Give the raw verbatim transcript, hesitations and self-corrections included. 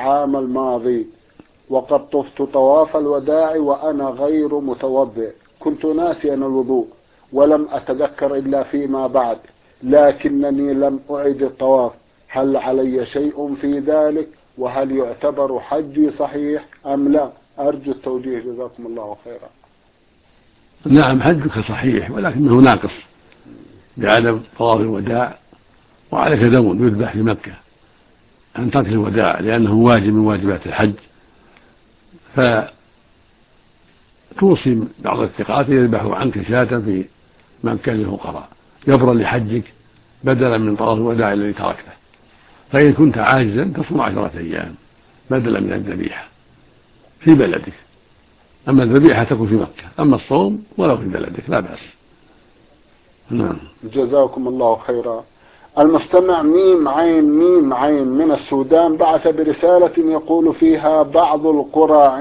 العام الماضي وقد طفت طواف الوداع وأنا غير متوضئ، كنت ناسيا الوضوء ولم أتذكر إلا فيما بعد، لكنني لم أعد الطواف، هل علي شيء في ذلك؟ وهل يعتبر حجي صحيح أم لا؟ أرجو التوجيه جزاكم الله خيرا. نعم، حجك صحيح ولكنه ناقص بعدم طواف الوداع، وعليك دم يذبح في مكة عن ترك الوداع لأنه واجب من واجبات الحج، فتوصي بعض الثقات يذبحوا عنك شاة في مكة للفقراء جبرا لحجك بدلا من طواف الوداع الذي تركته. فإن كنت عاجزا تصوم عشرة أيام بدلا من الذبيحة في بلدك، أما الذبيحة تكون في مكة، أما الصوم ولو في بلدك لا بأس. نعم. جزاكم الله خيرا. المستمع ميم عين ميم عين من السودان بعث برسالة يقول فيها: بعض القرى